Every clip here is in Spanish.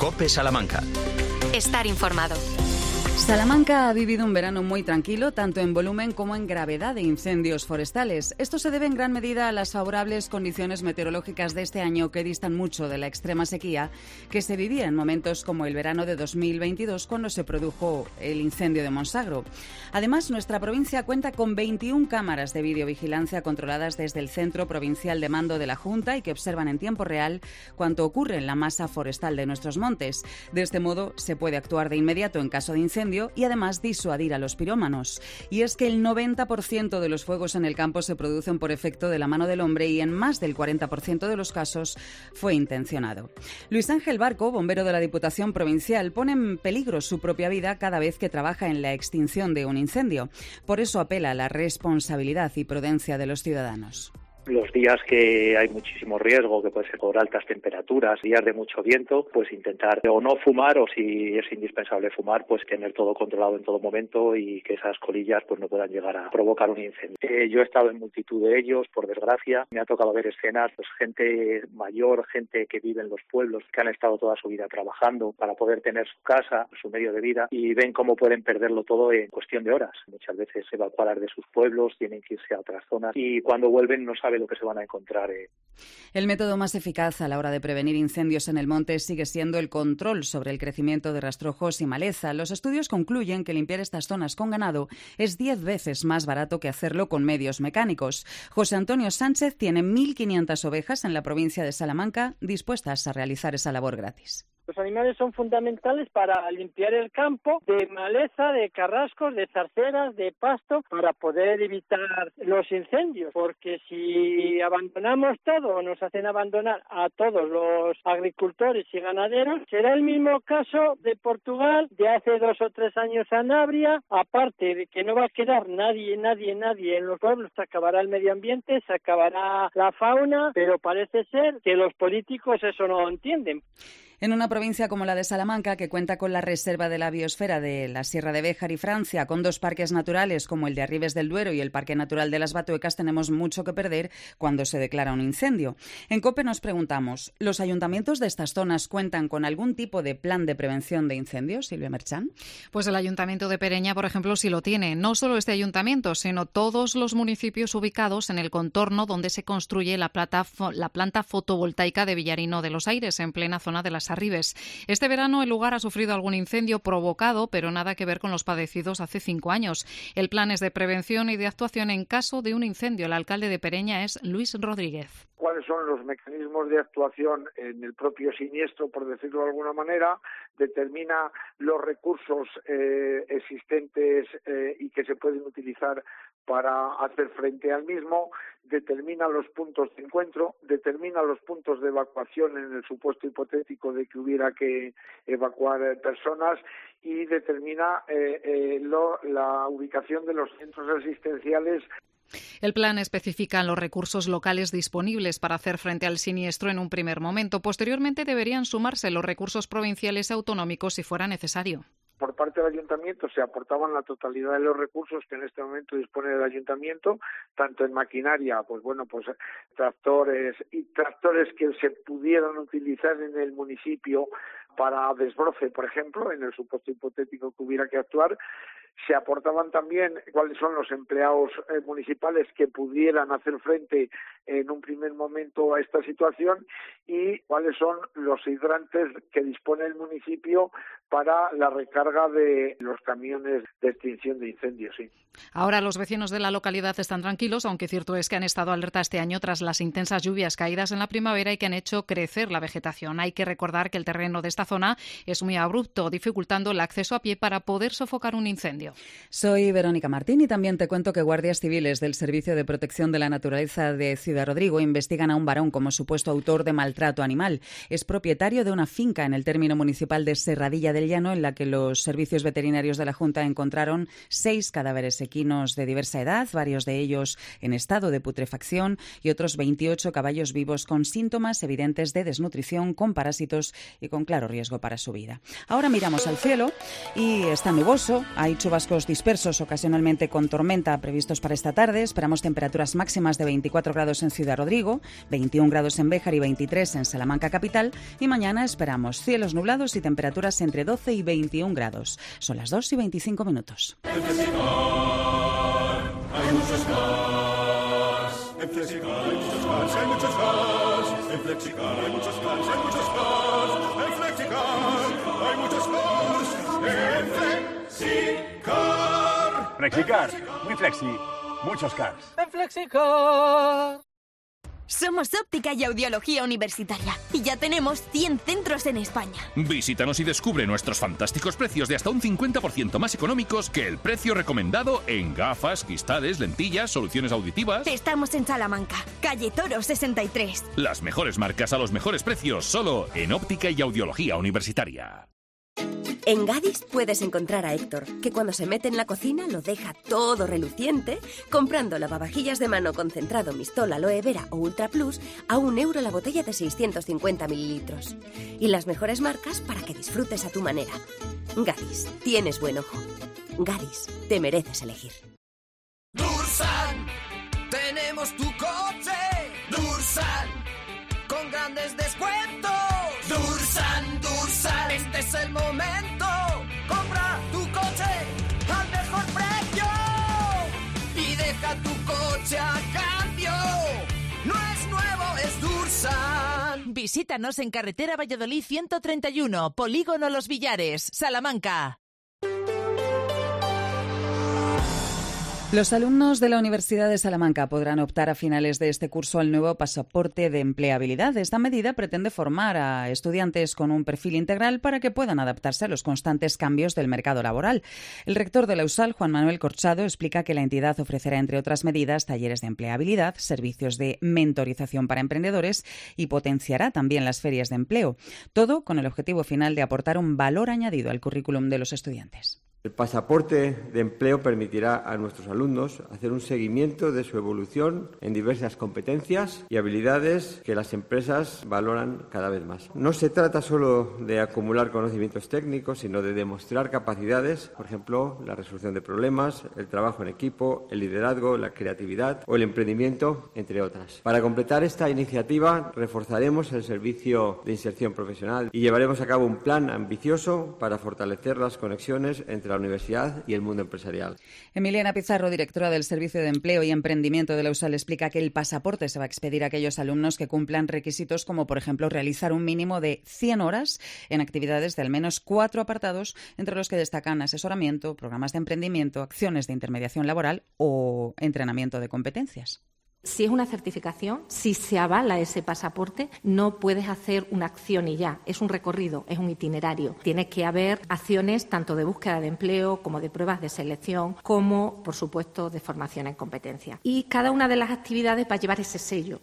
COPE Salamanca. Estar informado. Salamanca ha vivido un verano muy tranquilo, tanto en volumen como en gravedad de incendios forestales. Esto se debe en gran medida a las favorables condiciones meteorológicas de este año, que distan mucho de la extrema sequía que se vivía en momentos como el verano de 2022, cuando se produjo el incendio de Monsagro. Además, nuestra provincia cuenta con 21 cámaras de videovigilancia controladas desde el Centro Provincial de Mando de la Junta y que observan en tiempo real cuanto ocurre en la masa forestal de nuestros montes. De este modo, se puede actuar de inmediato en caso de incendio y además disuadir a los pirómanos. Y es que el 90% de los fuegos en el campo se producen por efecto de la mano del hombre y en más del 40% de los casos fue intencionado. Luis Ángel Barco, bombero de la Diputación Provincial, pone en peligro su propia vida cada vez que trabaja en la extinción de un incendio. Por eso apela a la responsabilidad y prudencia de los ciudadanos. Los días que hay muchísimo riesgo, que puede ser por altas temperaturas, días de mucho viento, pues intentar o no fumar, o si es indispensable fumar, pues tener todo controlado en todo momento y que esas colillas pues no puedan llegar a provocar un incendio. Yo he estado en multitud de ellos, por desgracia. Me ha tocado ver escenas, pues gente mayor, gente que vive en los pueblos, que han estado toda su vida trabajando para poder tener su casa, su medio de vida, y ven cómo pueden perderlo todo en cuestión de horas. Muchas veces evacuar de sus pueblos, tienen que irse a otras zonas y cuando vuelven no saben lo que se van a encontrar. El método más eficaz a la hora de prevenir incendios en el monte sigue siendo el control sobre el crecimiento de rastrojos y maleza. Los estudios concluyen que limpiar estas zonas con ganado es 10 veces más barato que hacerlo con medios mecánicos. José Antonio Sánchez tiene 1.500 ovejas en la provincia de Salamanca dispuestas a realizar esa labor gratis. Los animales son fundamentales para limpiar el campo de maleza, de carrascos, de zarceras, de pasto, para poder evitar los incendios. Porque si abandonamos todo o nos hacen abandonar a todos los agricultores y ganaderos, será el mismo caso de Portugal de hace 2 o 3 años a Sanabria. Aparte de que no va a quedar nadie en los pueblos, se acabará el medio ambiente, se acabará la fauna, pero parece ser que los políticos eso no lo entienden. En una provincia como la de Salamanca, que cuenta con la reserva de la biosfera de la Sierra de Béjar y Francia, con 2 parques naturales como el de Arribes del Duero y el Parque Natural de las Batuecas, tenemos mucho que perder cuando se declara un incendio. En COPE nos preguntamos, ¿los ayuntamientos de estas zonas cuentan con algún tipo de plan de prevención de incendios, Silvia Merchán? Pues el Ayuntamiento de Pereña, por ejemplo, sí lo tiene. No solo este ayuntamiento, sino todos los municipios ubicados en el contorno donde se construye la planta fotovoltaica de Villarino de los Aires, en plena zona de las Arribes. Este verano el lugar ha sufrido algún incendio provocado, pero nada que ver con los padecidos hace 5 años. El plan es de prevención y de actuación en caso de un incendio. El alcalde de Pereña es Luis Rodríguez. ¿Cuáles son los mecanismos de actuación en el propio siniestro, por decirlo de alguna manera? Determina los recursos existentes y que se pueden utilizar para hacer frente al mismo, determina los puntos de encuentro, determina los puntos de evacuación en el supuesto hipotético de que hubiera que evacuar personas y determina la ubicación de los centros asistenciales. El plan especifica los recursos locales disponibles para hacer frente al siniestro en un primer momento. Posteriormente deberían sumarse los recursos provinciales y autonómicos si fuera necesario. Por parte del ayuntamiento se aportaban la totalidad de los recursos que en este momento dispone el ayuntamiento, tanto en maquinaria, tractores que se pudieran utilizar en el municipio para desbroce, por ejemplo, en el supuesto hipotético que hubiera que actuar. Se aportaban también cuáles son los empleados municipales que pudieran hacer frente en un primer momento a esta situación y cuáles son los hidrantes que dispone el municipio para la recarga de los camiones de extinción de incendios. Sí. Ahora los vecinos de la localidad están tranquilos, aunque cierto es que han estado alerta este año tras las intensas lluvias caídas en la primavera y que han hecho crecer la vegetación. Hay que recordar que el terreno de esta zona es muy abrupto, dificultando el acceso a pie para poder sofocar un incendio. Soy Verónica Martín y también te cuento que guardias civiles del Servicio de Protección de la Naturaleza de Ciudad Rodrigo investigan a un varón como supuesto autor de maltrato animal. Es propietario de una finca en el término municipal de Serradilla del Llano, en la que los servicios veterinarios de la Junta encontraron 6 cadáveres equinos de diversa edad, varios de ellos en estado de putrefacción y otros 28 caballos vivos con síntomas evidentes de desnutrición, con parásitos y con claro riesgo para su vida. Ahora miramos al cielo y está nuboso, hay chubascos chubascos dispersos, ocasionalmente con tormenta, previstos para esta tarde. Esperamos temperaturas máximas de 24 grados en Ciudad Rodrigo, 21 grados en Béjar y 23 en Salamanca capital. Y mañana esperamos cielos nublados y temperaturas entre 12 y 21 grados. Son las 2 y 25 minutos. En Flexicar hay muchos cars. En Flexicar hay muchos cars, hay muchos cars. En Flexicar hay muchos cars, hay muchos cars. En Flexicar hay muchos cars. En Flexicar. Flexicar, muy flexi, muchos cars. En Flexicar. Somos Óptica y Audiología Universitaria y ya tenemos 100 centros en España. Visítanos y descubre nuestros fantásticos precios de hasta un 50% más económicos que el precio recomendado en gafas, cristales, lentillas, soluciones auditivas. Estamos en Salamanca, calle Toro 63. Las mejores marcas a los mejores precios, solo en Óptica y Audiología Universitaria. En Gadis puedes encontrar a Héctor, que cuando se mete en la cocina lo deja todo reluciente, comprando lavavajillas de mano concentrado Mistol Aloe Vera o Ultra Plus a €1 la botella de 650 mililitros. Y las mejores marcas para que disfrutes a tu manera. Gadis, tienes buen ojo. Gadis, te mereces elegir. Dursan, tenemos tu coche. Dursan, con grandes descuentos. Dursan, Dursan, este es el momento. Compra tu coche al mejor precio y deja tu coche a cambio. No es nuevo, es Dursan. Visítanos en carretera Valladolid 131, Polígono Los Villares, Salamanca. Los alumnos de la Universidad de Salamanca podrán optar a finales de este curso al nuevo pasaporte de empleabilidad. Esta medida pretende formar a estudiantes con un perfil integral para que puedan adaptarse a los constantes cambios del mercado laboral. El rector de la USAL, Juan Manuel Corchado, explica que la entidad ofrecerá, entre otras medidas, talleres de empleabilidad, servicios de mentorización para emprendedores y potenciará también las ferias de empleo. Todo con el objetivo final de aportar un valor añadido al currículum de los estudiantes. El pasaporte de empleo permitirá a nuestros alumnos hacer un seguimiento de su evolución en diversas competencias y habilidades que las empresas valoran cada vez más. No se trata solo de acumular conocimientos técnicos, sino de demostrar capacidades, por ejemplo, la resolución de problemas, el trabajo en equipo, el liderazgo, la creatividad o el emprendimiento, entre otras. Para completar esta iniciativa, reforzaremos el servicio de inserción profesional y llevaremos a cabo un plan ambicioso para fortalecer las conexiones entre la universidad y el mundo empresarial. Emiliana Pizarro, directora del Servicio de Empleo y Emprendimiento de la USAL, explica que el pasaporte se va a expedir a aquellos alumnos que cumplan requisitos como, por ejemplo, realizar un mínimo de 100 horas en actividades de al menos 4 apartados, entre los que destacan asesoramiento, programas de emprendimiento, acciones de intermediación laboral o entrenamiento de competencias. Si es una certificación, si se avala ese pasaporte, no puedes hacer una acción y ya. Es un recorrido, es un itinerario. Tiene que haber acciones tanto de búsqueda de empleo como de pruebas de selección, como, por supuesto, de formación en competencia. Y cada una de las actividades va a llevar ese sello.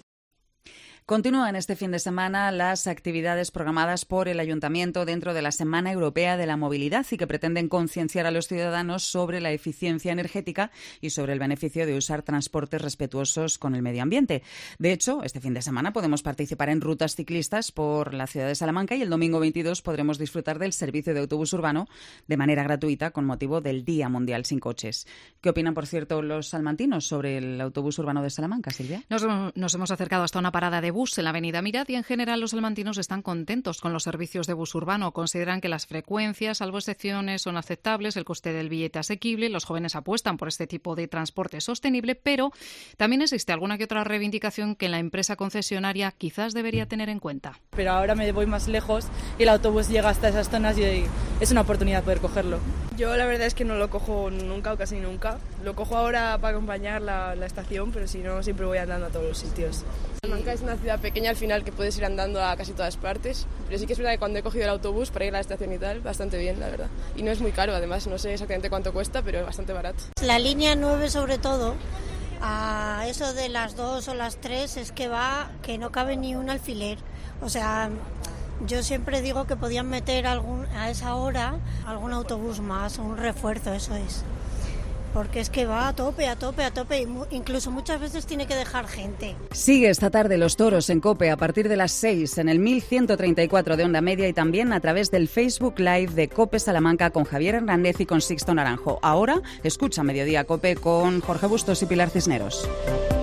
Continúan este fin de semana las actividades programadas por el Ayuntamiento dentro de la Semana Europea de la Movilidad y que pretenden concienciar a los ciudadanos sobre la eficiencia energética y sobre el beneficio de usar transportes respetuosos con el medio ambiente. De hecho, este fin de semana podemos participar en rutas ciclistas por la ciudad de Salamanca y el domingo 22 podremos disfrutar del servicio de autobús urbano de manera gratuita con motivo del Día Mundial Sin Coches. ¿Qué opinan, por cierto, los salmantinos sobre el autobús urbano de Salamanca, Silvia? Nos hemos acercado hasta una parada de bus en la avenida Mirad y en general los salmantinos están contentos con los servicios de bus urbano. Consideran que las frecuencias, salvo excepciones, son aceptables, el coste del billete asequible, los jóvenes apuestan por este tipo de transporte sostenible, pero también existe alguna que otra reivindicación que la empresa concesionaria quizás debería tener en cuenta. Pero ahora me voy más lejos y el autobús llega hasta esas zonas y es una oportunidad poder cogerlo. Yo la verdad es que no lo cojo nunca o casi nunca. Lo cojo ahora para acompañar la estación, pero si no, siempre voy andando a todos los sitios. Salamanca es una ciudad pequeña al final que puedes ir andando a casi todas partes, pero sí que es verdad que cuando he cogido el autobús para ir a la estación y tal, bastante bien, la verdad. Y no es muy caro, además, no sé exactamente cuánto cuesta, pero es bastante barato. La línea 9 sobre todo, a eso de las 2 o las 3 es que va, que no cabe ni un alfiler. O sea, yo siempre digo que podían meter a esa hora algún autobús más, un refuerzo, eso es. porque es que va a tope, y incluso muchas veces tiene que dejar gente. Sigue esta tarde los toros en COPE a partir de las 6 en el 1134 de onda media y también a través del Facebook Live de COPE Salamanca con Javier Hernández y con Sixto Naranjo. Ahora escucha Mediodía COPE con Jorge Bustos y Pilar Cisneros.